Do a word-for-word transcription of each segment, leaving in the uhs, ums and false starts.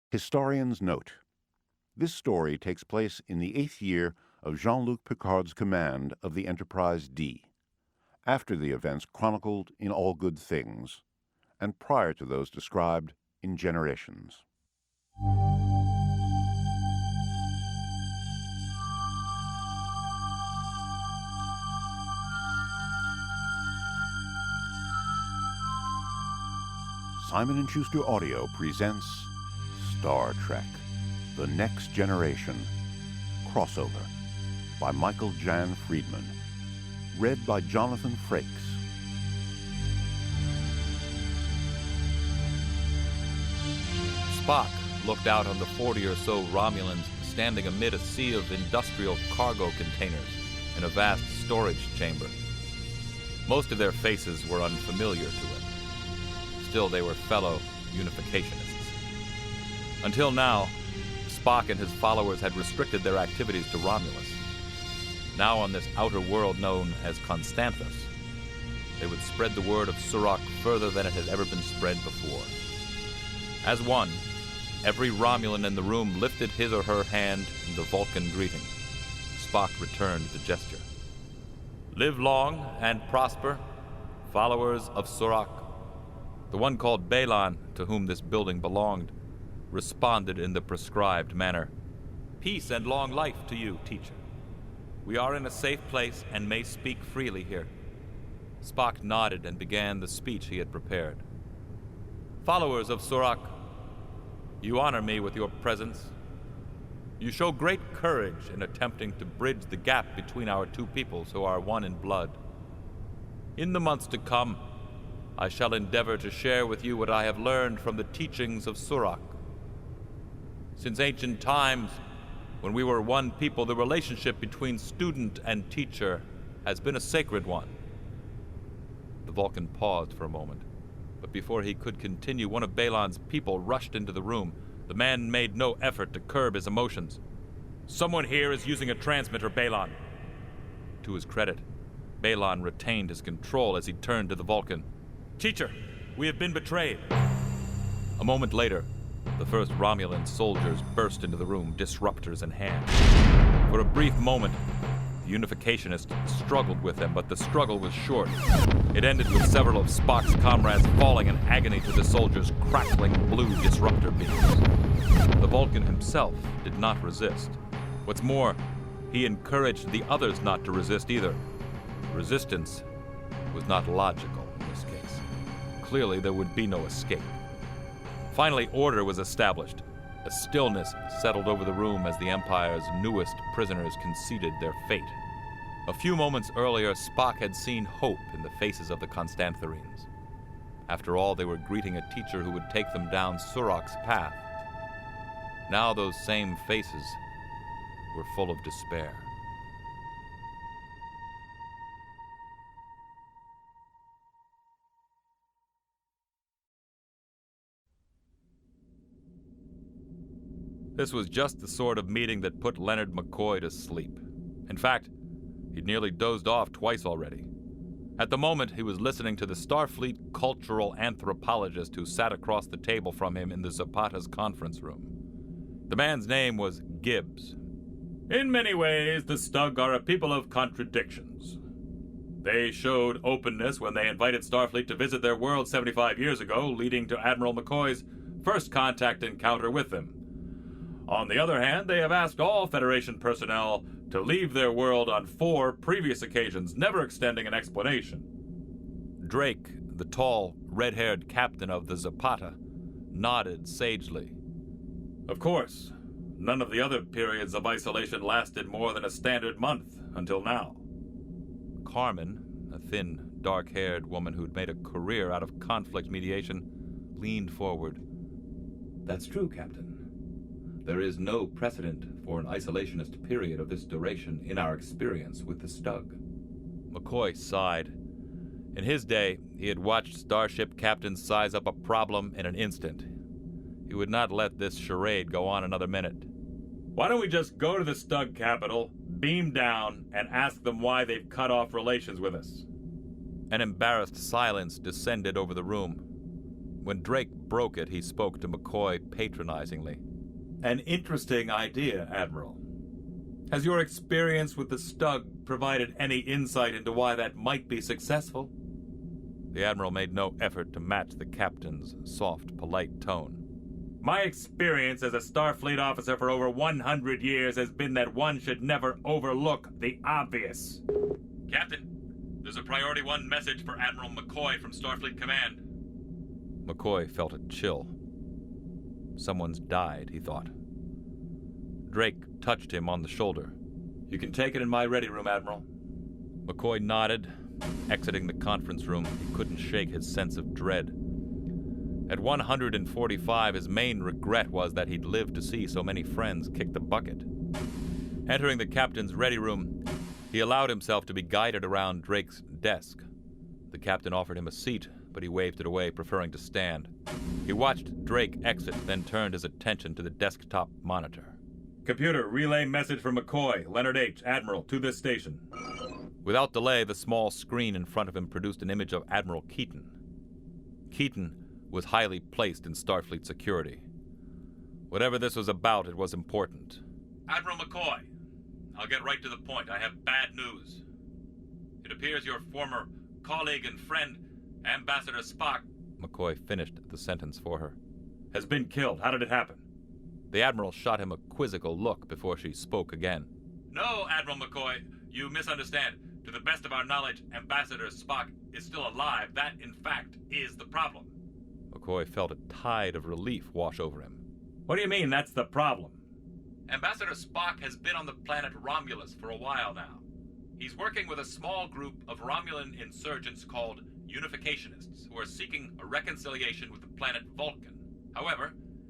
Historians note, this story takes place in the eighth year of Jean-Luc Picard's command of the Enterprise D, after the events chronicled in All Good Things, and prior to those described in Generations. Simon and Schuster Audio presents Star Trek: The Next Generation Crossover by Michael Jan Friedman. Read by Jonathan Frakes. Spock looked out on the forty or so Romulans standing amid a sea of industrial cargo containers in a vast storage chamber. Most of their faces were unfamiliar to him. Still, they were fellow unificationists. Until now, Spock and his followers had restricted their activities to Romulus. Now on this outer world known as Constanthus, they would spread the word of Surak further than it had ever been spread before. As one, every Romulan in the room lifted his or her hand in the Vulcan greeting. Spock returned the gesture. Live long and prosper, followers of Surak. The one called Baylan, to whom this building belonged, responded in the prescribed manner. Peace and long life to you, teacher. We are in a safe place and may speak freely here. Spock nodded and began the speech he had prepared. Followers of Surak, you honor me with your presence. You show great courage in attempting to bridge the gap between our two peoples who are one in blood. In the months to come, I shall endeavor to share with you what I have learned from the teachings of Surak. Since ancient times, when we were one people, the relationship between student and teacher has been a sacred one. The Vulcan paused for a moment, but before he could continue, one of Baylan's people rushed into the room. The man made no effort to curb his emotions. Someone here is using a transmitter, Baylan. To his credit, Baylan retained his control as he turned to the Vulcan. Teacher, we have been betrayed. A moment later, the first Romulan soldiers burst into the room, disruptors in hand. For a brief moment, the unificationists struggled with them, but the struggle was short. It ended with several of Spock's comrades falling in agony to the soldiers' crackling blue disruptor beams. The Vulcan himself did not resist. What's more, he encouraged the others not to resist either. Resistance was not logical in this case. Clearly, there would be no escape. Finally, order was established. A stillness settled over the room as the Empire's newest prisoners conceded their fate. A few moments earlier, Spock had seen hope in the faces of the Constantharines. After all, they were greeting a teacher who would take them down Surak's path. Now those same faces were full of despair. This was just the sort of meeting that put Leonard McCoy to sleep. In fact, he'd nearly dozed off twice already. At the moment, he was listening to the Starfleet cultural anthropologist who sat across the table from him in the Zapata's conference room. The man's name was Gibbs. In many ways, the Stug are a people of contradictions. They showed openness when they invited Starfleet to visit their world seventy-five years ago, leading to Admiral McCoy's first contact encounter with them. On the other hand, they have asked all Federation personnel to leave their world on four previous occasions, never extending an explanation. Drake, the tall, red-haired captain of the Zapata, nodded sagely. Of course, none of the other periods of isolation lasted more than a standard month until now. Carmen, a thin, dark-haired woman who'd made a career out of conflict mediation, leaned forward. That's true, Captain. There is no precedent for an isolationist period of this duration in our experience with the Stug. McCoy sighed. In his day, he had watched starship captains size up a problem in an instant. He would not let this charade go on another minute. Why don't we just go to the Stug capital, beam down, and ask them why they've cut off relations with us? An embarrassed silence descended over the room. When Drake broke it, he spoke to McCoy patronizingly. An interesting idea, Admiral. Has your experience with the Stug provided any insight into why that might be successful? The Admiral made no effort to match the captain's soft, polite tone. My experience as a Starfleet officer for over one hundred years has been that one should never overlook the obvious. Captain, there's a Priority One message for Admiral McCoy from Starfleet Command. McCoy felt a chill. Someone's died, he thought. Drake touched him on the shoulder. You can take it in my ready room, Admiral. McCoy nodded. Exiting the conference room, he couldn't shake his sense of dread. At one hundred forty-five, his main regret was that he'd lived to see so many friends kick the bucket. Entering the captain's ready room, he allowed himself to be guided around Drake's desk. The captain offered him a seat, but he waved it away, preferring to stand. He watched Drake exit, then turned his attention to the desktop monitor. Computer, relay message from McCoy, Leonard H., Admiral, to this station. Without delay, the small screen in front of him produced an image of Admiral Keaton. Keaton was highly placed in Starfleet security. Whatever this was about, it was important. Admiral McCoy, I'll get right to the point. I have bad news. It appears your former colleague and friend, Ambassador Spock, McCoy finished the sentence for her, has been killed. How did it happen? The Admiral shot him a quizzical look before she spoke again. No, Admiral McCoy, you misunderstand. To the best of our knowledge, Ambassador Spock is still alive. That, in fact, is the problem. McCoy felt a tide of relief wash over him. What do you mean, that's the problem? Ambassador Spock has been on the planet Romulus for a while now. He's working with a small group of Romulan insurgents called Unificationists, who are seeking a reconciliation with the planet Vulcan. However,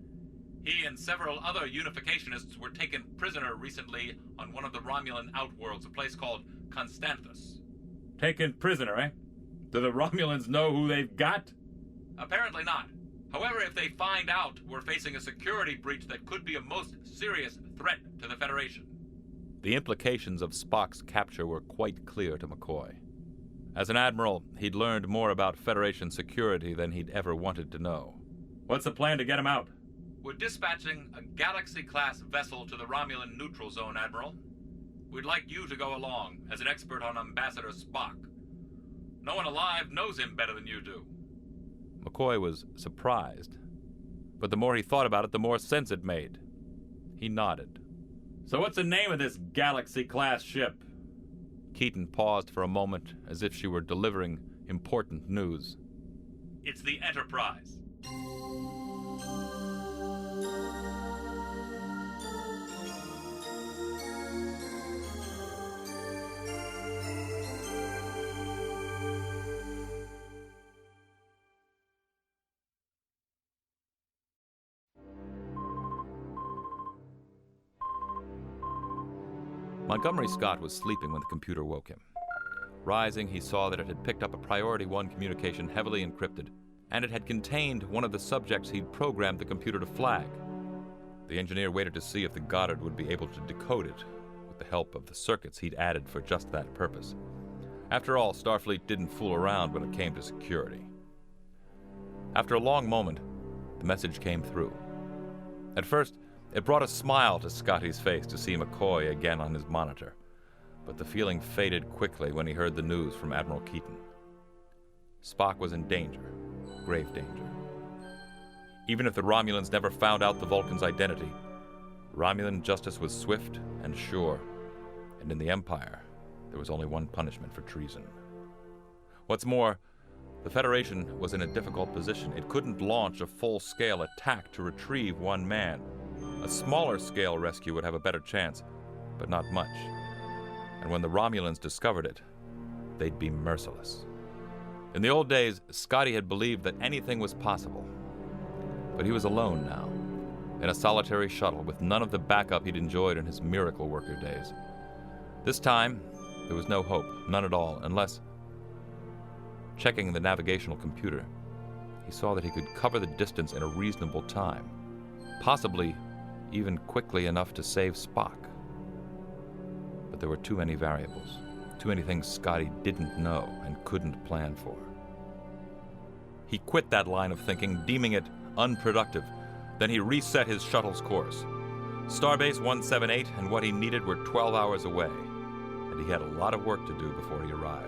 he and several other Unificationists were taken prisoner recently on one of the Romulan outworlds, a place called Constanthus. Taken prisoner, eh? Do the Romulans know who they've got? Apparently not. However, if they find out we're facing a security breach that could be a most serious threat to the Federation. The implications of Spock's capture were quite clear to McCoy. As an admiral, he'd learned more about Federation security than he'd ever wanted to know. What's the plan to get him out? We're dispatching a Galaxy-class vessel to the Romulan neutral zone, Admiral. We'd like you to go along as an expert on Ambassador Spock. No one alive knows him better than you do. McCoy was surprised, but the more he thought about it, the more sense it made. He nodded. So what's the name of this Galaxy-class ship? Keaton paused for a moment, as if she were delivering important news. It's the Enterprise. Montgomery Scott was sleeping when the computer woke him. Rising, he saw that it had picked up a Priority One communication heavily encrypted, and it had contained one of the subjects he'd programmed the computer to flag. The engineer waited to see if the Goddard would be able to decode it, with the help of the circuits he'd added for just that purpose. After all, Starfleet didn't fool around when it came to security. After a long moment, the message came through. At first, it brought a smile to Scotty's face to see McCoy again on his monitor, but the feeling faded quickly when he heard the news from Admiral Keaton. Spock was in danger, grave danger. Even if the Romulans never found out the Vulcan's identity, Romulan justice was swift and sure, and in the Empire, there was only one punishment for treason. What's more, the Federation was in a difficult position. It couldn't launch a full-scale attack to retrieve one man. A smaller-scale rescue would have a better chance, but not much. And when the Romulans discovered it, they'd be merciless. In the old days, Scotty had believed that anything was possible. But he was alone now, in a solitary shuttle with none of the backup he'd enjoyed in his miracle worker days. This time, there was no hope, none at all, unless... Checking the navigational computer, he saw that he could cover the distance in a reasonable time, possibly even quickly enough to save Spock. But there were too many variables, too many things Scotty didn't know and couldn't plan for. He quit that line of thinking, deeming it unproductive. Then he reset his shuttle's course. Starbase one seventy-eight and what he needed were twelve hours away, and he had a lot of work to do before he arrived.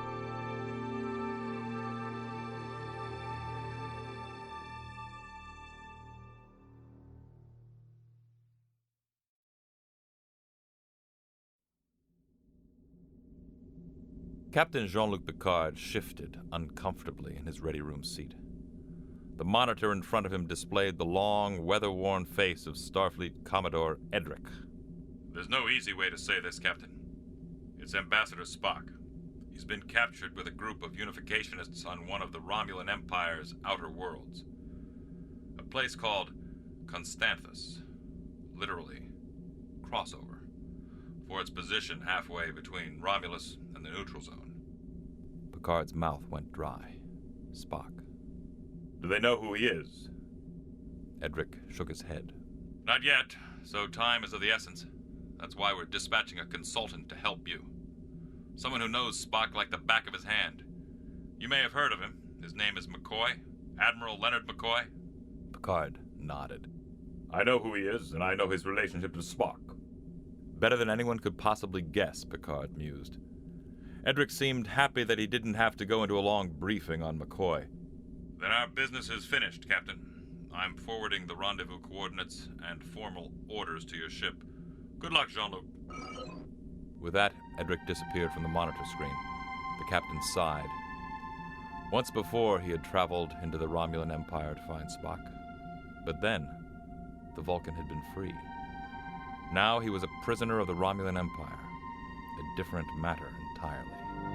Captain Jean-Luc Picard shifted uncomfortably in his ready room seat. The monitor in front of him displayed the long, weather-worn face of Starfleet Commodore Edric. There's no easy way to say this, Captain. It's Ambassador Spock. He's been captured with a group of unificationists on one of the Romulan Empire's outer worlds. A place called Constanthus. Literally, crossover. For its position halfway between Romulus and the neutral zone. Picard's mouth went dry. Spock. Do they know who he is? Edric shook his head. Not yet, so time is of the essence. That's why we're dispatching a consultant to help you. Someone who knows Spock like the back of his hand. You may have heard of him. His name is McCoy. Admiral Leonard McCoy. Picard nodded. I know who he is, and I know his relationship to Spock. Better than anyone could possibly guess, Picard mused. Edric seemed happy that he didn't have to go into a long briefing on McCoy. Then our business is finished, Captain. I'm forwarding the rendezvous coordinates and formal orders to your ship. Good luck, Jean-Luc. With that, Edric disappeared from the monitor screen. The captain sighed. Once before, he had traveled into the Romulan Empire to find Spock. But then, the Vulcan had been free. Now he was a prisoner of the Romulan Empire. A different matter entirely.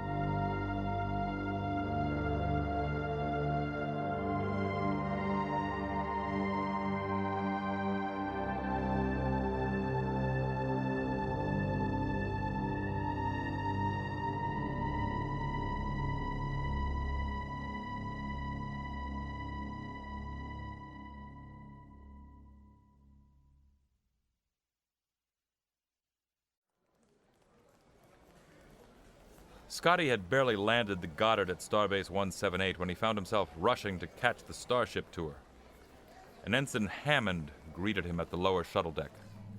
Scotty had barely landed the Goddard at Starbase one seventy-eight when he found himself rushing to catch the Starship tour. An Ensign Hammond greeted him at the lower shuttle deck.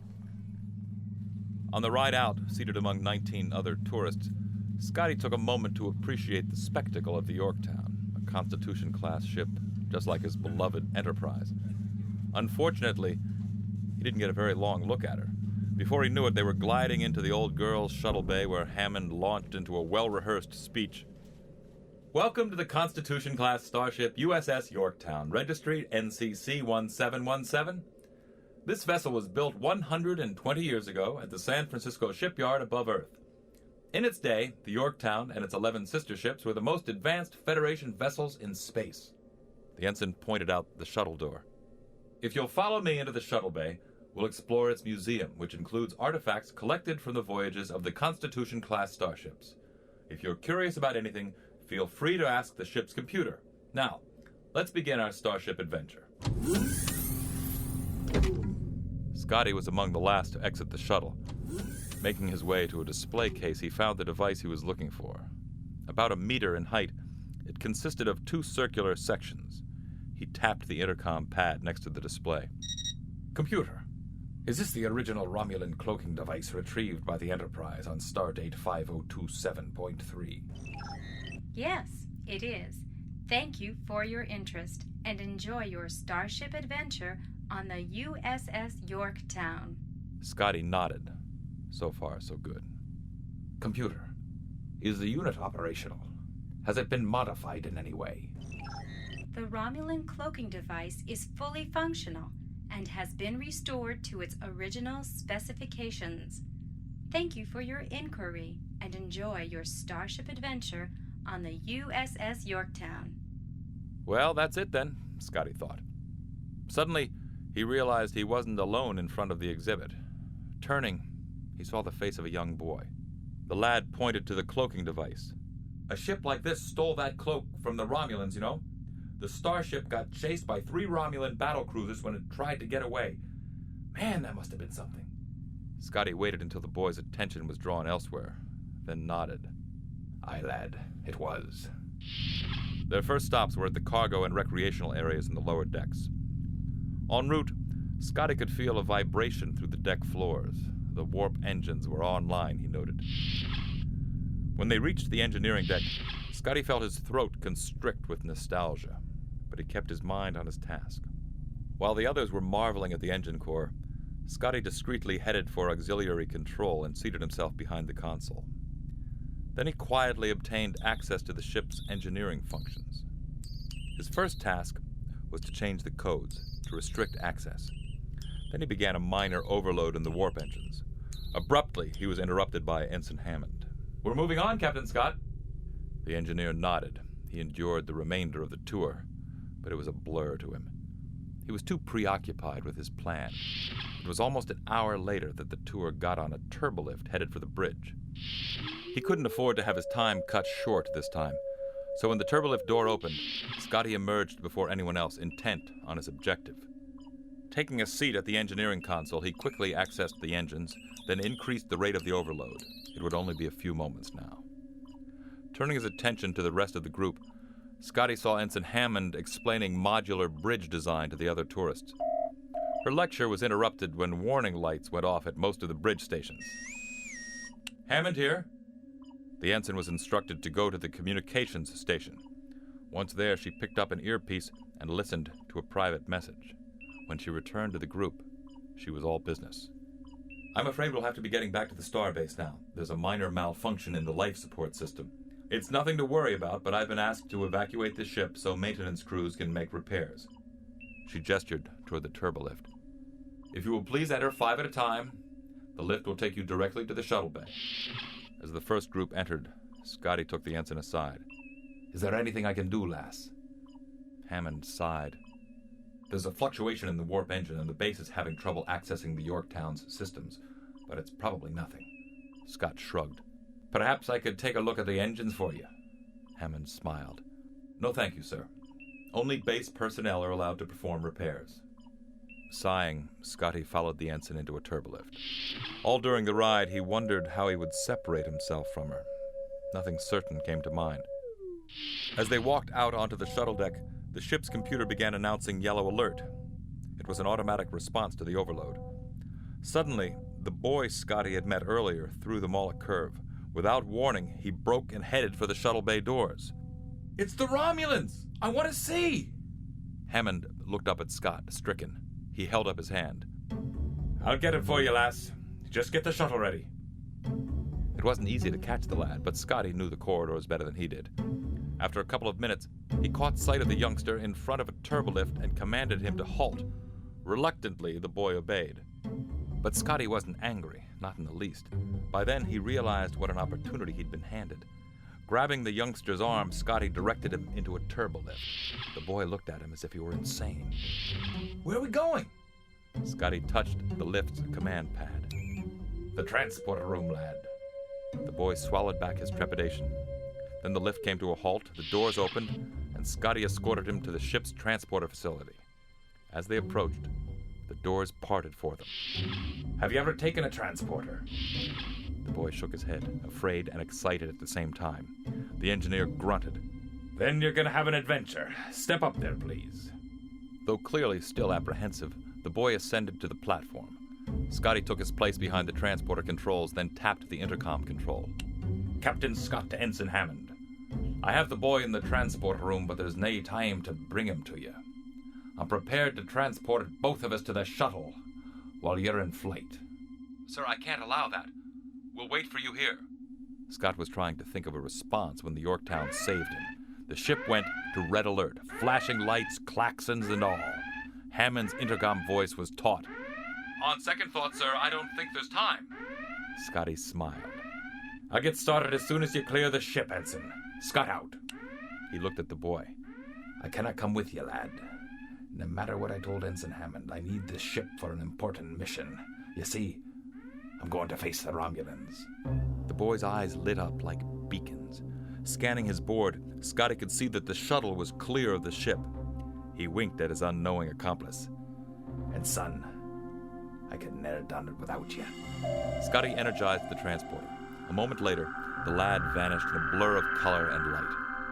On the ride out, seated among nineteen other tourists, Scotty took a moment to appreciate the spectacle of the Yorktown, a Constitution-class ship just like his beloved Enterprise. Unfortunately, he didn't get a very long look at her. Before he knew it, they were gliding into the old girls' shuttle bay where Hammond launched into a well-rehearsed speech. Welcome to the Constitution-class starship U S S Yorktown, registry N C C one seven one seven. This vessel was built one hundred twenty years ago at the San Francisco shipyard above Earth. In its day, the Yorktown and its eleven sister ships were the most advanced Federation vessels in space. The ensign pointed out the shuttle door. If you'll follow me into the shuttle bay, we'll explore its museum, which includes artifacts collected from the voyages of the Constitution-class starships. If you're curious about anything, feel free to ask the ship's computer. Now, let's begin our starship adventure. Scotty was among the last to exit the shuttle. Making his way to a display case, he found the device he was looking for. About a meter in height, it consisted of two circular sections. He tapped the intercom pad next to the display. Computer, is this the original Romulan cloaking device retrieved by the Enterprise on stardate five oh two seven point three? Yes, it is. Thank you for your interest, and enjoy your starship adventure on the U S S Yorktown. Scotty nodded. So far, so good. Computer, is the unit operational? Has it been modified in any way? The Romulan cloaking device is fully functional and has been restored to its original specifications. Thank you for your inquiry, and enjoy your starship adventure on the U S S Yorktown. Well, that's it then, Scotty thought. Suddenly, he realized he wasn't alone in front of the exhibit. Turning, he saw the face of a young boy. The lad pointed to the cloaking device. A ship like this stole that cloak from the Romulans, you know? The starship got chased by three Romulan battle cruisers when it tried to get away. Man, that must have been something. Scotty waited until the boy's attention was drawn elsewhere, then nodded. Aye, lad, it was. Their first stops were at the cargo and recreational areas in the lower decks. En route, Scotty could feel a vibration through the deck floors. The warp engines were online, he noted. When they reached the engineering deck, Scotty felt his throat constrict with nostalgia, but he kept his mind on his task. While the others were marveling at the engine core, Scotty discreetly headed for auxiliary control and seated himself behind the console. Then he quietly obtained access to the ship's engineering functions. His first task was to change the codes to restrict access. Then he began a minor overload in the warp engines. Abruptly, he was interrupted by Ensign Hammond. "We're moving on, Captain Scott." The engineer nodded. He endured the remainder of the tour, but it was a blur to him. He was too preoccupied with his plan. It was almost an hour later that the tour got on a turbolift headed for the bridge. He couldn't afford to have his time cut short this time, so when the turbolift door opened, Scotty emerged before anyone else, intent on his objective. Taking a seat at the engineering console, he quickly accessed the engines, then increased the rate of the overload. It would only be a few moments now. Turning his attention to the rest of the group, Scotty saw Ensign Hammond explaining modular bridge design to the other tourists. Her lecture was interrupted when warning lights went off at most of the bridge stations. "Hammond here." The ensign was instructed to go to the communications station. Once there, she picked up an earpiece and listened to a private message. When she returned to the group, she was all business. "I'm afraid we'll have to be getting back to the starbase now. There's a minor malfunction in the life support system. It's nothing to worry about, but I've been asked to evacuate the ship so maintenance crews can make repairs." She gestured toward the turbolift. "If you will please enter five at a time, the lift will take you directly to the shuttle bay." As the first group entered, Scotty took the ensign aside. "Is there anything I can do, lass?" Hammond sighed. "There's a fluctuation in the warp engine, and the base is having trouble accessing the Yorktown's systems, but it's probably nothing." Scott shrugged. "Perhaps I could take a look at the engines for you." Hammond smiled. "No, thank you, sir. Only base personnel are allowed to perform repairs." Sighing, Scotty followed the ensign into a turbolift. All during the ride, he wondered how he would separate himself from her. Nothing certain came to mind. As they walked out onto the shuttle deck, the ship's computer began announcing yellow alert. It was an automatic response to the overload. Suddenly, the boy Scotty had met earlier threw them all a curve. Without warning, he broke and headed for the shuttle bay doors. "It's the Romulans! I want to see!" Hammond looked up at Scott, stricken. He held up his hand. "I'll get it for you, lass. Just get the shuttle ready." It wasn't easy to catch the lad, but Scotty knew the corridors better than he did. After a couple of minutes, he caught sight of the youngster in front of a turbolift and commanded him to halt. Reluctantly, the boy obeyed. But Scotty wasn't angry, not in the least. By then, he realized what an opportunity he'd been handed. Grabbing the youngster's arm, Scotty directed him into a turbolift. The boy looked at him as if he were insane. "Where are we going?" Scotty touched the lift's command pad. "The transporter room, lad." The boy swallowed back his trepidation. Then the lift came to a halt, the doors opened, and Scotty escorted him to the ship's transporter facility. As they approached, the doors parted for them. "Have you ever taken a transporter?" The boy shook his head, afraid and excited at the same time. The engineer grunted. "Then you're gonna have an adventure. Step up there, please." Though clearly still apprehensive, the boy ascended to the platform. Scotty took his place behind the transporter controls, then tapped the intercom control. "Captain Scott to Ensign Hammond. I have the boy in the transporter room, but there's nae time to bring him to you. I'm prepared to transport both of us to the shuttle while you're in flight." "Sir, I can't allow that. We'll wait for you here." Scott was trying to think of a response when the Yorktown saved him. The ship went to red alert, flashing lights, klaxons, and all. Hammond's intercom voice was taut. "On second thought, sir, I don't think there's time." Scotty smiled. "I'll get started as soon as you clear the ship, Ensign. Scott out." He looked at the boy. "I cannot come with you, lad. No matter what I told Ensign Hammond, I need this ship for an important mission. You see, I'm going to face the Romulans." The boy's eyes lit up like beacons. Scanning his board, Scotty could see that the shuttle was clear of the ship. He winked at his unknowing accomplice. "And son, I could never done it without you." Scotty energized the transporter. A moment later, the lad vanished in a blur of color and light.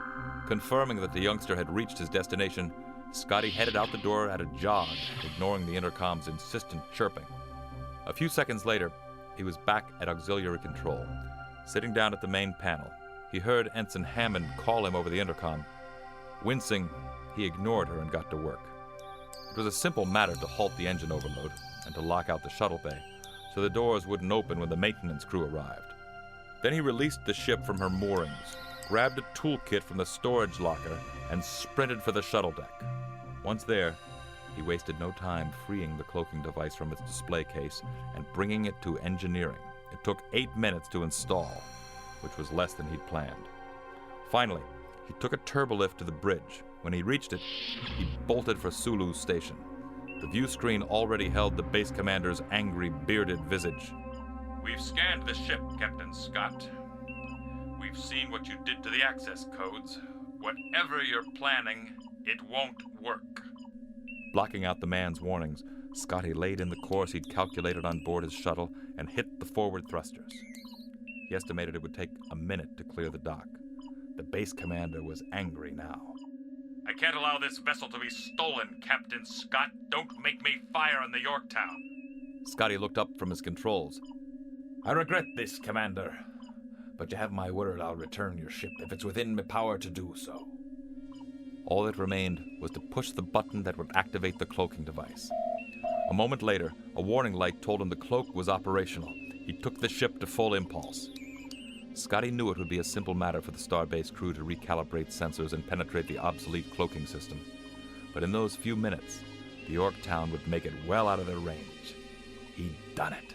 Confirming that the youngster had reached his destination, Scotty headed out the door at a jog, ignoring the intercom's insistent chirping. A few seconds later, he was back at auxiliary control. Sitting down at the main panel, he heard Ensign Hammond call him over the intercom. Wincing, he ignored her and got to work. It was a simple matter to halt the engine overload and to lock out the shuttle bay, so the doors wouldn't open when the maintenance crew arrived. Then he released the ship from her moorings, grabbed a toolkit from the storage locker, and sprinted for the shuttle deck. Once there, he wasted no time freeing the cloaking device from its display case and bringing it to engineering. It took eight minutes to install, which was less than he'd planned. Finally, he took a turbolift to the bridge. When he reached it, he bolted for Sulu's station. The view screen already held the base commander's angry, bearded visage. We've scanned the ship, Captain Scott. We've seen what you did to the access codes. Whatever you're planning, it won't work. Blocking out the man's warnings, Scotty laid in the course he'd calculated on board his shuttle and hit the forward thrusters. He estimated it would take a minute to clear the dock. The base commander was angry now. I can't allow this vessel to be stolen, Captain Scott. Don't make me fire on the Yorktown. Scotty looked up from his controls. I regret this, Commander, but you have my word I'll return your ship if it's within my power to do so. All that remained was to push the button that would activate the cloaking device. A moment later, a warning light told him the cloak was operational. He took the ship to full impulse. Scotty knew it would be a simple matter for the Starbase crew to recalibrate sensors and penetrate the obsolete cloaking system. But in those few minutes, the Yorktown would make it well out of their range. He'd done it.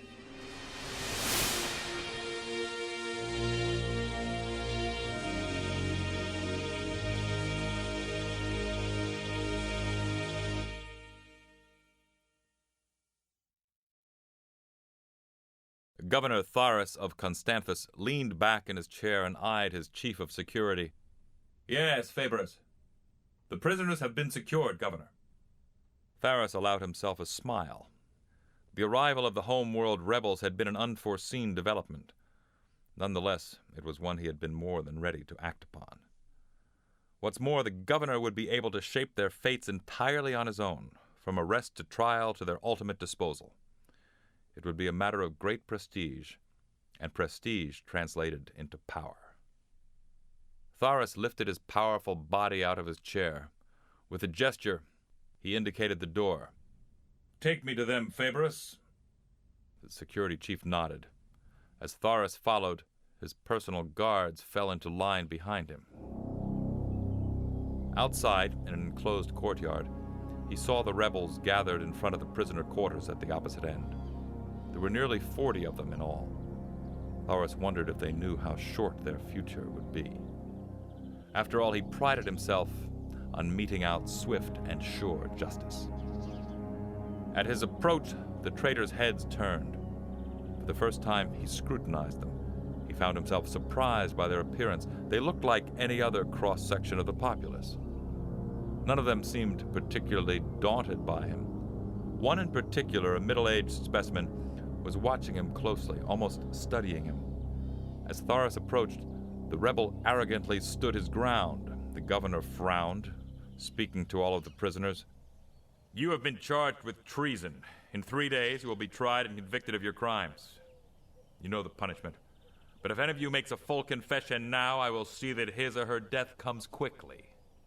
Governor Tharis of Constanthus leaned back in his chair and eyed his chief of security. Yes, Phaebus. The prisoners have been secured, Governor. Tharis allowed himself a smile. The arrival of the homeworld rebels had been an unforeseen development. Nonetheless, it was one he had been more than ready to act upon. What's more, the governor would be able to shape their fates entirely on his own, from arrest to trial to their ultimate disposal. It would be a matter of great prestige, and prestige translated into power. Tharis lifted his powerful body out of his chair. With a gesture, he indicated the door. Take me to them, Phaebus. The security chief nodded. As Tharis followed, his personal guards fell into line behind him. Outside, in an enclosed courtyard, he saw the rebels gathered in front of the prisoner quarters at the opposite end. There were nearly forty of them in all. Tharis wondered if they knew how short their future would be. After all, he prided himself on meting out swift and sure justice. At his approach, the traitors' heads turned. For the first time, he scrutinized them. He found himself surprised by their appearance. They looked like any other cross-section of the populace. None of them seemed particularly daunted by him. One in particular, a middle-aged specimen, was watching him closely, almost studying him. As Tharis approached, the rebel arrogantly stood his ground. The governor frowned, speaking to all of the prisoners. You have been charged with treason. In three days, you will be tried and convicted of your crimes. You know the punishment. But if any of you makes a full confession now, I will see that his or her death comes quickly.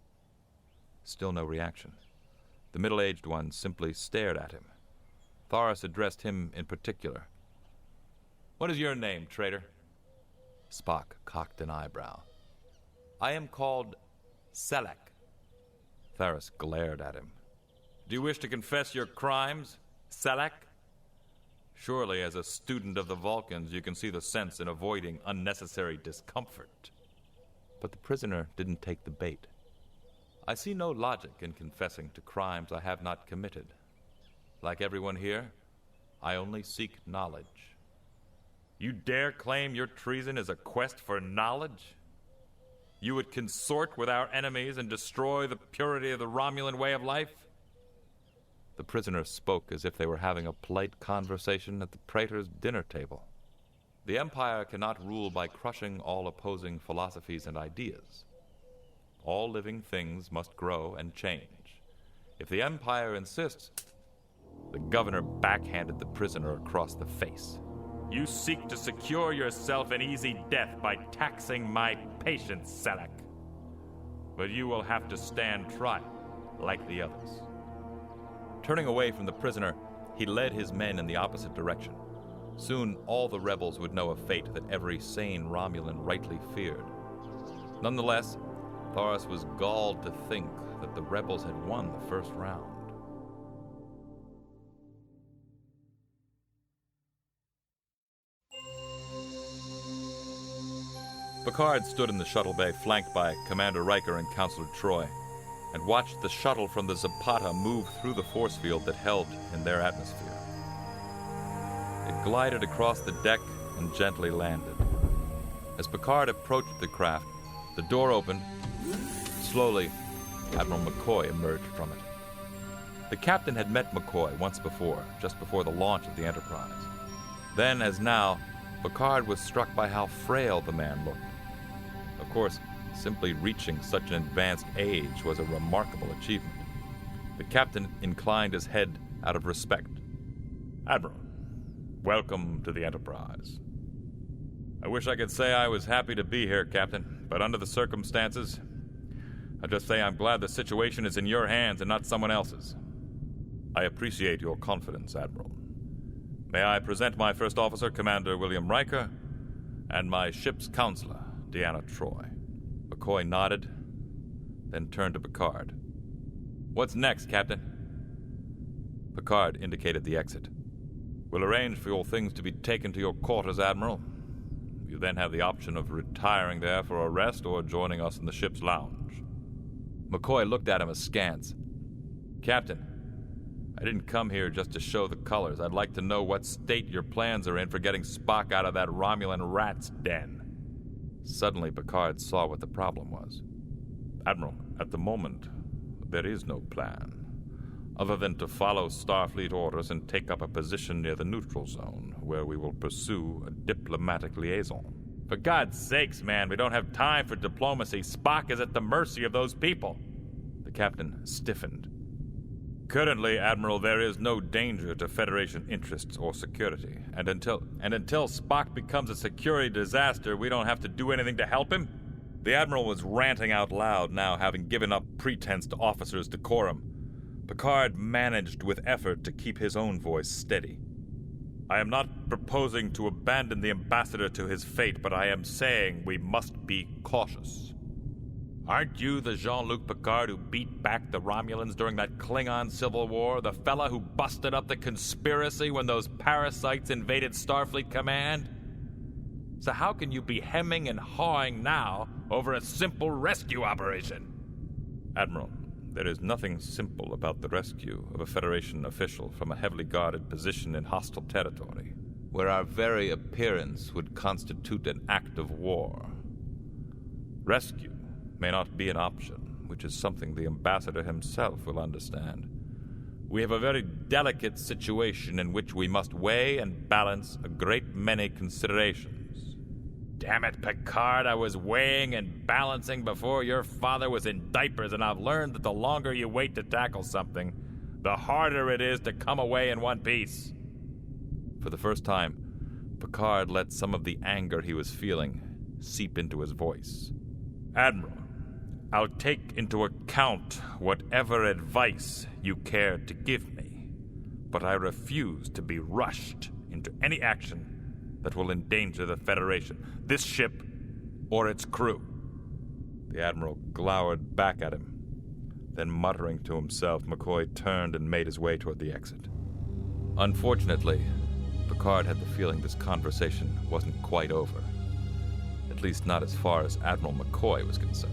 Still no reaction. The middle-aged one simply stared at him. Tharis addressed him in particular. What is your name, traitor? Spock cocked an eyebrow. I am called Selek. Tharis glared at him. Do you wish to confess your crimes, Selek? Surely, as a student of the Vulcans, you can see the sense in avoiding unnecessary discomfort. But the prisoner didn't take the bait. I see no logic in confessing to crimes I have not committed. Like everyone here, I only seek knowledge. You dare claim your treason is a quest for knowledge? You would consort with our enemies and destroy the purity of the Romulan way of life? The prisoner spoke as if they were having a polite conversation at the praetor's dinner table. The Empire cannot rule by crushing all opposing philosophies and ideas. all living things must grow and change. If the Empire insists... The governor backhanded the prisoner across the face. You seek to secure yourself an easy death by taxing my patience, Selleck. But you will have to stand trial, like the others. Turning away from the prisoner, he led his men in the opposite direction. Soon, all the rebels would know a fate that every sane Romulan rightly feared. Nonetheless, Thoris was galled to think that the rebels had won the first round. Picard stood in the shuttle bay flanked by Commander Riker and Counselor Troi, and watched the shuttle from the Zapata move through the force field that held in their atmosphere. It glided across the deck and gently landed. As Picard approached the craft, the door opened. Slowly, Admiral McCoy emerged from it. The captain had met McCoy once before, just before the launch of the Enterprise. Then, as now, Picard was struck by how frail the man looked. Of course, simply reaching such an advanced age was a remarkable achievement. The captain inclined his head out of respect. Admiral, welcome to the Enterprise. I wish I could say I was happy to be here, Captain, but under the circumstances, I'll just say I'm glad the situation is in your hands and not someone else's. I appreciate your confidence, Admiral. May I present my first officer, Commander William Riker, and my ship's counselor, Deanna Troi. McCoy nodded, then turned to Picard. What's next, Captain? Picard indicated the exit. We'll arrange for your things to be taken to your quarters, Admiral. You then have the option of retiring there for a rest or joining us in the ship's lounge. McCoy looked at him askance. Captain, I didn't come here just to show the colors. I'd like to know what state your plans are in for getting Spock out of that Romulan rat's den. Suddenly, Picard saw what the problem was. Admiral, at the moment, there is no plan, other than to follow Starfleet orders and take up a position near the neutral zone, where we will pursue a diplomatic liaison. For God's sakes, man, we don't have time for diplomacy. Spock is at the mercy of those people. The captain stiffened. Currently, Admiral, there is no danger to Federation interests or security, and until and until Spock becomes a security disaster, we don't have to do anything to help him. The Admiral was ranting out loud now, having given up pretense to officers' decorum. Picard managed with effort to keep his own voice steady. I am not proposing to abandon the ambassador to his fate, but I am saying we must be cautious. Aren't you the Jean-Luc Picard who beat back the Romulans during that Klingon Civil War? The fella who busted up the conspiracy when those parasites invaded Starfleet Command? So how can you be hemming and hawing now over a simple rescue operation? Admiral, there is nothing simple about the rescue of a Federation official from a heavily guarded position in hostile territory, where our very appearance would constitute an act of war. Rescue may not be an option, which is something the ambassador himself will understand. We have a very delicate situation in which we must weigh and balance a great many considerations. Damn it, Picard, I was weighing and balancing before your father was in diapers, and I've learned that the longer you wait to tackle something, the harder it is to come away in one piece. For the first time, Picard let some of the anger he was feeling seep into his voice. Admiral, I'll take into account whatever advice you care to give me, but I refuse to be rushed into any action that will endanger the Federation, this ship, or its crew. The Admiral glowered back at him. Then, muttering to himself, McCoy turned and made his way toward the exit. Unfortunately, Picard had the feeling this conversation wasn't quite over. At least not as far as Admiral McCoy was concerned.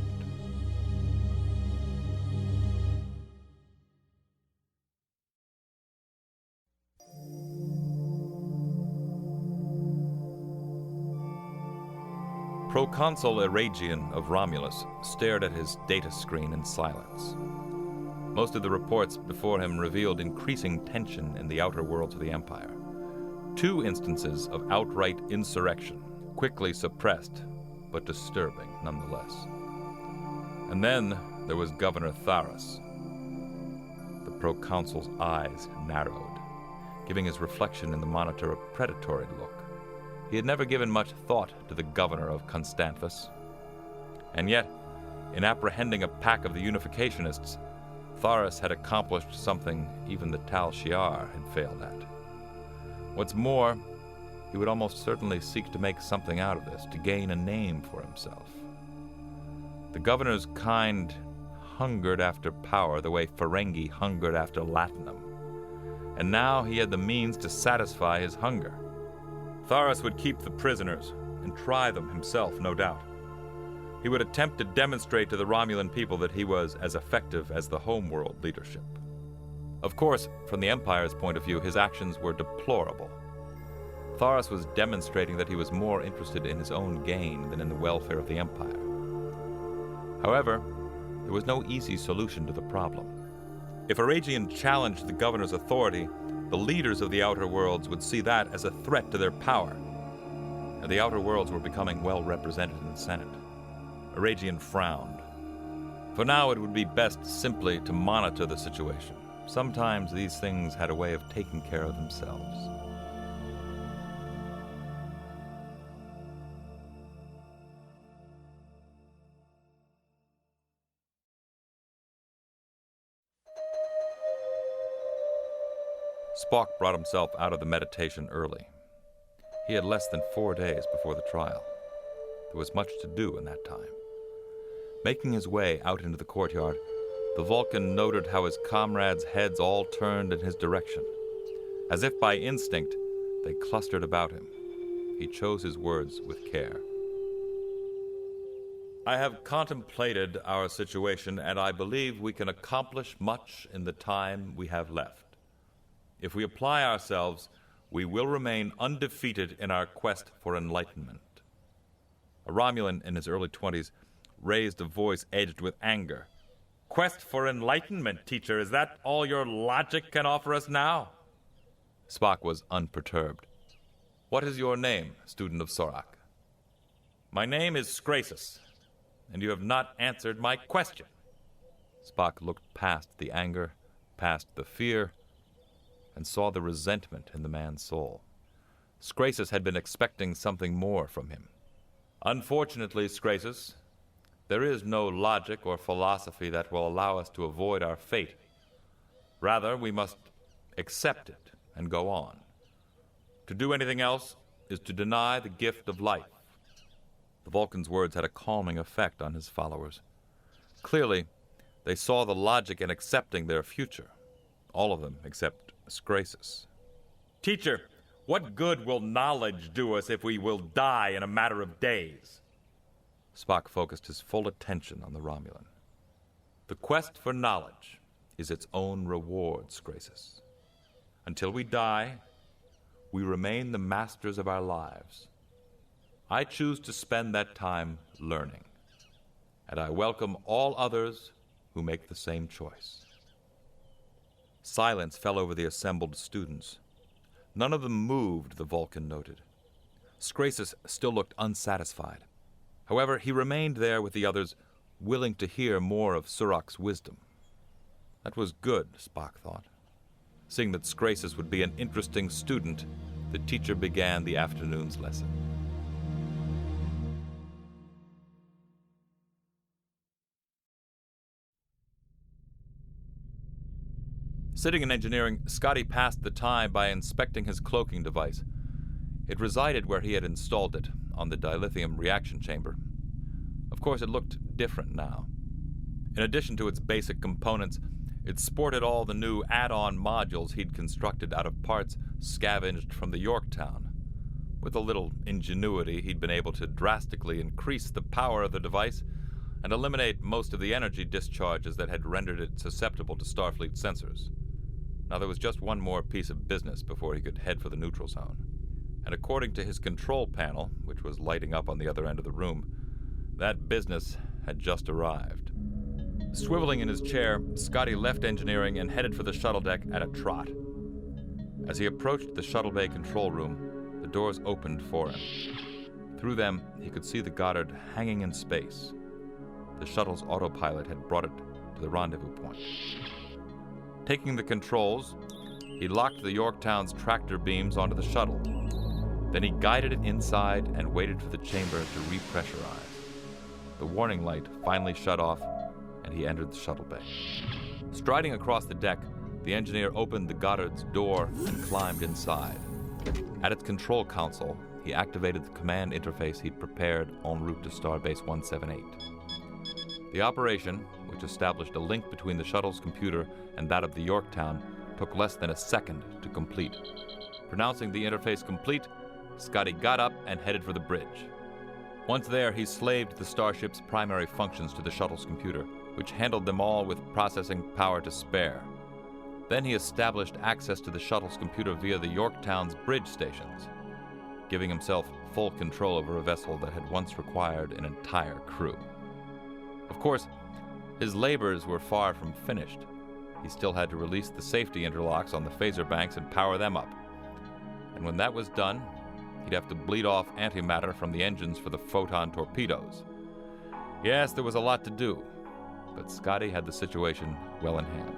Proconsul Eragian of Romulus stared at his data screen in silence. Most of the reports before him revealed increasing tension in the outer worlds of the Empire. Two instances of outright insurrection, quickly suppressed, but disturbing nonetheless. And then there was Governor Tharas. The proconsul's eyes narrowed, giving his reflection in the monitor a predatory look. He had never given much thought to the governor of Constanthus. And yet, in apprehending a pack of the Unificationists, Tharas had accomplished something even the Tal Shiar had failed at. What's more, he would almost certainly seek to make something out of this, to gain a name for himself. The governor's kind hungered after power the way Ferengi hungered after Latinum, and now he had the means to satisfy his hunger. Tharas would keep the prisoners and try them himself, no doubt. He would attempt to demonstrate to the Romulan people that he was as effective as the homeworld leadership. Of course, from the Empire's point of view, his actions were deplorable. Tharas was demonstrating that he was more interested in his own gain than in the welfare of the Empire. However, there was no easy solution to the problem. If Aragian challenged the governor's authority, the leaders of the Outer Worlds would see that as a threat to their power, and the Outer Worlds were becoming well represented in the Senate. Aragian frowned. For now, it would be best simply to monitor the situation. Sometimes these things had a way of taking care of themselves. Spock brought himself out of the meditation early. He had less than four days before the trial. There was much to do in that time. Making his way out into the courtyard, the Vulcan noted how his comrades' heads all turned in his direction. As if by instinct, they clustered about him. He chose his words with care. I have contemplated our situation, and I believe we can accomplish much in the time we have left. If we apply ourselves, we will remain undefeated in our quest for enlightenment. A Romulan in his early twenties raised a voice edged with anger. Quest for enlightenment, teacher, is that all your logic can offer us now? Spock was unperturbed. What is your name, student of Sorak? My name is Scrasus, and you have not answered my question. Spock looked past the anger, past the fear, and saw the resentment in the man's soul. Scrasus had been expecting something more from him. Unfortunately, Scrasus, there is no logic or philosophy that will allow us to avoid our fate. Rather, we must accept it and go on. To do anything else is to deny the gift of life. The Vulcan's words had a calming effect on his followers. Clearly, they saw the logic in accepting their future. All of them except Scrasus. Teacher, what good will knowledge do us if we will die in a matter of days? Spock focused his full attention on the Romulan. The quest for knowledge is its own reward, Scrasus. Until we die, we remain the masters of our lives. I choose to spend that time learning, and I welcome all others who make the same choice. Silence fell over the assembled students. None of them moved, the Vulcan noted. Scrasus still looked unsatisfied. However, he remained there with the others, willing to hear more of Surak's wisdom. That was good, Spock thought. Seeing that Scrasus would be an interesting student, the teacher began the afternoon's lesson. Sitting in engineering, Scotty passed the time by inspecting his cloaking device. It resided where he had installed it, on the dilithium reaction chamber. Of course, it looked different now. In addition to its basic components, it sported all the new add-on modules he'd constructed out of parts scavenged from the Yorktown. With a little ingenuity, he'd been able to drastically increase the power of the device and eliminate most of the energy discharges that had rendered it susceptible to Starfleet sensors. Now there was just one more piece of business before he could head for the neutral zone. And according to his control panel, which was lighting up on the other end of the room, that business had just arrived. Swiveling in his chair, Scotty left engineering and headed for the shuttle deck at a trot. As he approached the shuttle bay control room, the doors opened for him. Through them, he could see the Goddard hanging in space. the shuttle's autopilot had brought it to the rendezvous point. Taking the controls, he locked the Yorktown's tractor beams onto the shuttle. Then he guided it inside and waited for the chamber to repressurize. The warning light finally shut off, and he entered the shuttle bay. Striding across the deck, the engineer opened the Goddard's door and climbed inside. At its control console, he activated the command interface he'd prepared en route to Starbase one seventy-eight. The operation, which established a link between the shuttle's computer and that of the Yorktown, took less than a second to complete. Pronouncing the interface complete, Scotty got up and headed for the bridge. Once there, he slaved the starship's primary functions to the shuttle's computer, which handled them all with processing power to spare. Then he established access to the shuttle's computer via the Yorktown's bridge stations, giving himself full control over a vessel that had once required an entire crew. Of course, his labors were far from finished. He still had to release the safety interlocks on the phaser banks and power them up. And when that was done, he'd have to bleed off antimatter from the engines for the photon torpedoes. Yes, there was a lot to do, but Scotty had the situation well in hand.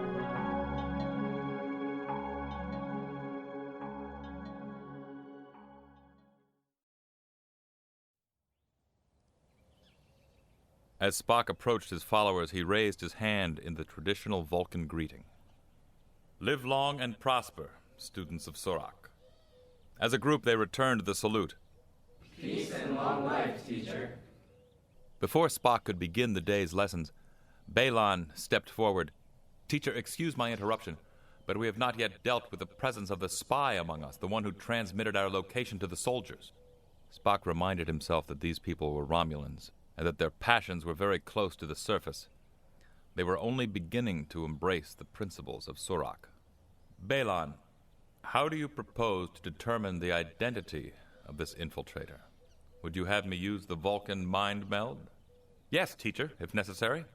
As Spock approached his followers, he raised his hand in the traditional Vulcan greeting. Live long and prosper, students of Surak. As a group, they returned the salute. Peace and long life, teacher. Before Spock could begin the day's lessons, Balon stepped forward. Teacher, excuse my interruption, but we have not yet dealt with the presence of the spy among us, the one who transmitted our location to the soldiers. Spock reminded himself that these people were Romulans, and that their passions were very close to the surface. They were only beginning to embrace the principles of Surak. Balon, how do you propose to determine the identity of this infiltrator? Would you have me use the Vulcan mind meld? Yes, teacher, if necessary.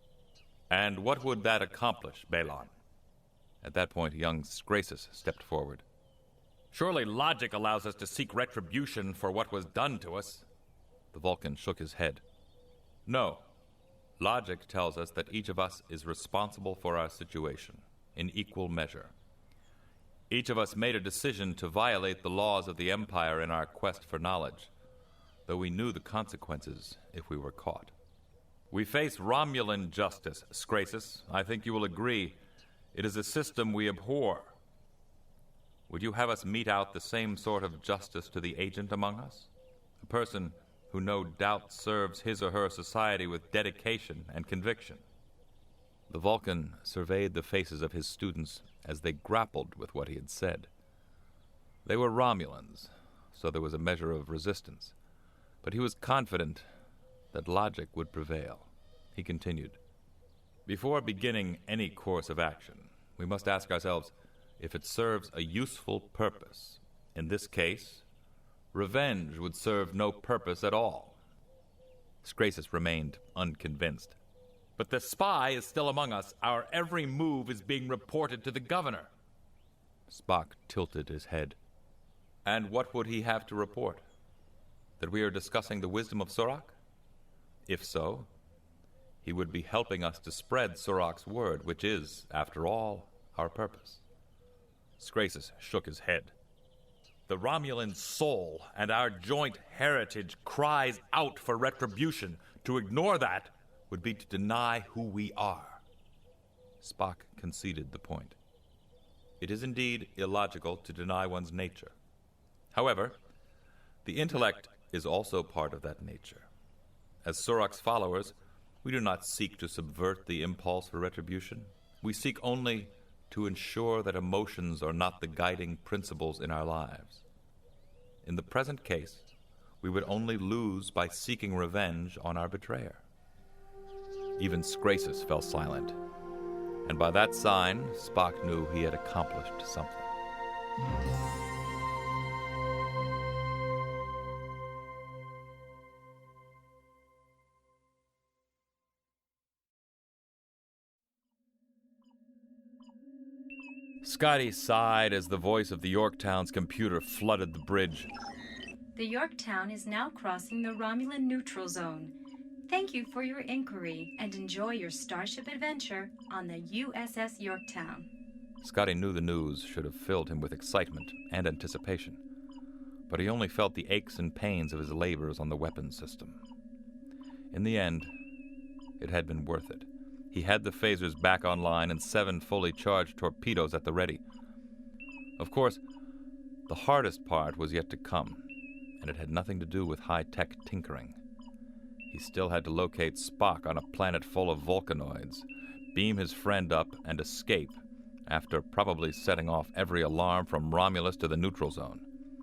And what would that accomplish, Balon? At that point, young Scrasus stepped forward. Surely logic allows us to seek retribution for what was done to us. The Vulcan shook his head. No. Logic tells us that each of us is responsible for our situation, in equal measure. Each of us made a decision to violate the laws of the Empire in our quest for knowledge, though we knew the consequences if we were caught. We face Romulan justice, Scrasus. I think you will agree. It is a system we abhor. Would you have us mete out the same sort of justice to the agent among us? A person who no doubt serves his or her society with dedication and conviction. The Vulcan surveyed the faces of his students as they grappled with what he had said. They were Romulans, so there was a measure of resistance, but he was confident that logic would prevail. He continued, Before beginning any course of action, we must ask ourselves if it serves a useful purpose. In this case, revenge would serve no purpose at all. Scrasus remained unconvinced. But the spy is still among us. Our every move is being reported to the governor. Spock tilted his head. And what would he have to report? That we are discussing the wisdom of Surak? If so, he would be helping us to spread Surak's word, which is, after all, our purpose. Scrasus shook his head. The Romulan soul and our joint heritage cries out for retribution. To ignore that would be to deny who we are. Spock conceded the point. It is indeed illogical to deny one's nature. However, the intellect is also part of that nature. As Surak's followers, we do not seek to subvert the impulse for retribution. We seek only to ensure that emotions are not the guiding principles in our lives. In the present case, we would only lose by seeking revenge on our betrayer. Even Scrasus fell silent, and by that sign, Spock knew he had accomplished something. Scotty sighed as the voice of the Yorktown's computer flooded the bridge. The Yorktown is now crossing the Romulan neutral zone. Thank you for your inquiry and enjoy your starship adventure on the U S S Yorktown. Scotty knew the news should have filled him with excitement and anticipation, but he only felt the aches and pains of his labors on the weapons system. In the end, it had been worth it. He had the phasers back online and seven fully charged torpedoes at the ready. Of course, the hardest part was yet to come, and it had nothing to do with high-tech tinkering. He still had to locate Spock on a planet full of Vulcanoids, beam his friend up, and escape after probably setting off every alarm from Romulus to the neutral zone.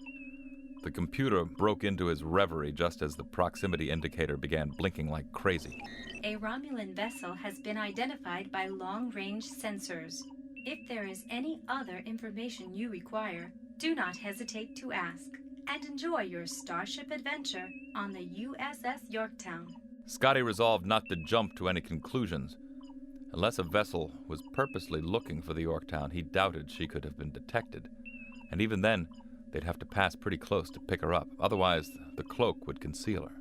The computer broke into his reverie just as the proximity indicator began blinking like crazy. A Romulan vessel has been identified by long-range sensors. If there is any other information you require, do not hesitate to ask. And enjoy your starship adventure on the U S S Yorktown. Scotty resolved not to jump to any conclusions. Unless a vessel was purposely looking for the Yorktown, he doubted she could have been detected. And even then, they'd have to pass pretty close to pick her up. Otherwise, the cloak would conceal her.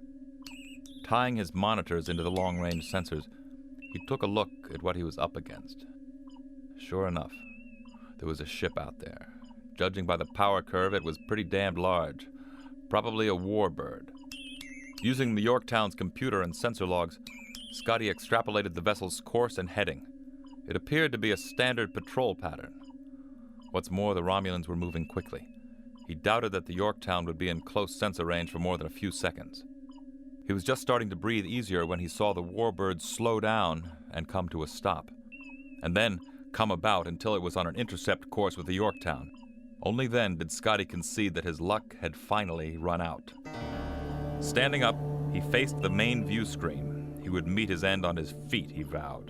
Tying his monitors into the long-range sensors, he took a look at what he was up against. Sure enough, there was a ship out there. Judging by the power curve, it was pretty damned large. Probably a warbird. Using the Yorktown's computer and sensor logs, Scotty extrapolated the vessel's course and heading. It appeared to be a standard patrol pattern. What's more, the Romulans were moving quickly. He doubted that the Yorktown would be in close sensor range for more than a few seconds. He was just starting to breathe easier when he saw the warbird slow down and come to a stop, and then come about until it was on an intercept course with the Yorktown. Only then did Scotty concede that his luck had finally run out. Standing up, he faced the main view screen. He would meet his end on his feet, he vowed.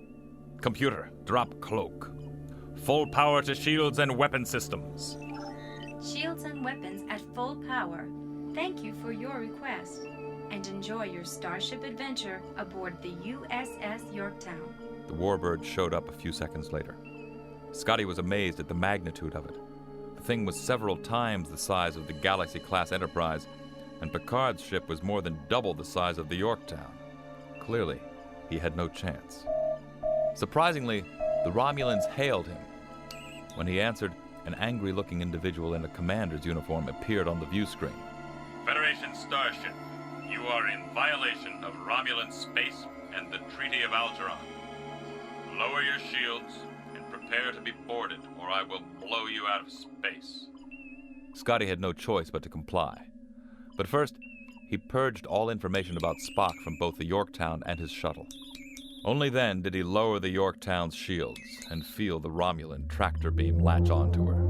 Computer, drop cloak. Full power to shields and weapon systems. Shields and weapons at full power. Thank you for your request. And enjoy your starship adventure aboard the U S S Yorktown. The warbird showed up a few seconds later. Scotty was amazed at the magnitude of it. The thing was several times the size of the Galaxy-class Enterprise, and Picard's ship was more than double the size of the Yorktown. Clearly, he had no chance. Surprisingly, the Romulans hailed him. When he answered, an angry-looking individual in a commander's uniform appeared on the view screen. Federation Starship, you are in violation of Romulan space and the Treaty of Algeron. Lower your shields and prepare to be boarded, or I will blow you out of space. Scotty had no choice but to comply. But first, he purged all information about Spock from both the Yorktown and his shuttle. Only then did he lower the Yorktown's shields and feel the Romulan tractor beam latch onto her.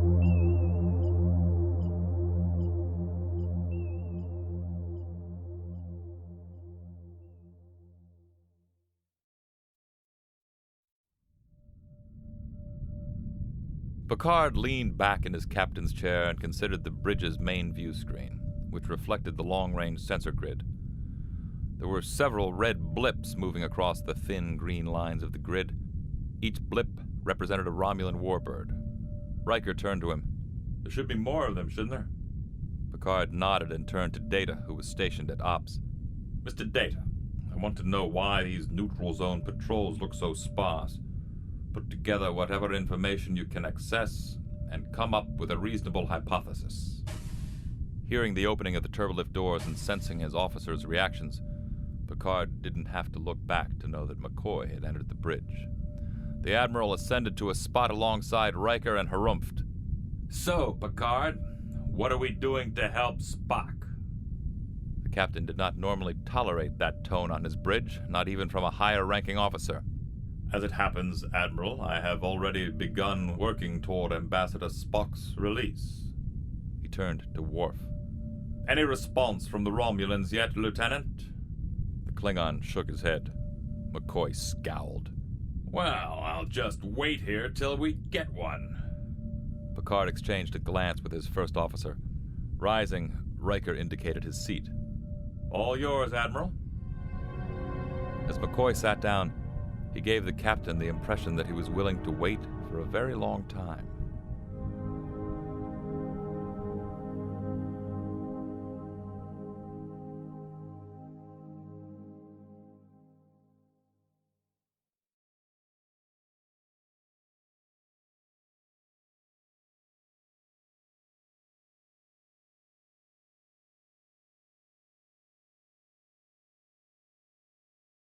Picard leaned back in his captain's chair and considered the bridge's main view screen, which reflected the long-range sensor grid. There were several red blips moving across the thin green lines of the grid. Each blip represented a Romulan warbird. Riker turned to him. There should be more of them, shouldn't there? Picard nodded and turned to Data, who was stationed at Ops. Mister Data, I want to know why these neutral zone patrols look so sparse. Put together whatever information you can access and come up with a reasonable hypothesis. Hearing the opening of the turbolift doors and sensing his officers' reactions, Picard didn't have to look back to know that McCoy had entered the bridge. The Admiral ascended to a spot alongside Riker and harumphed. So, Picard, what are we doing to help Spock? The captain did not normally tolerate that tone on his bridge, not even from a higher-ranking officer. As it happens, Admiral, I have already begun working toward Ambassador Spock's release. He turned to Worf. Any response from the Romulans yet, Lieutenant? The Klingon shook his head. McCoy scowled. Well, I'll just wait here till we get one. Picard exchanged a glance with his first officer. Rising, Riker indicated his seat. All yours, Admiral. As McCoy sat down, he gave the captain the impression that he was willing to wait for a very long time.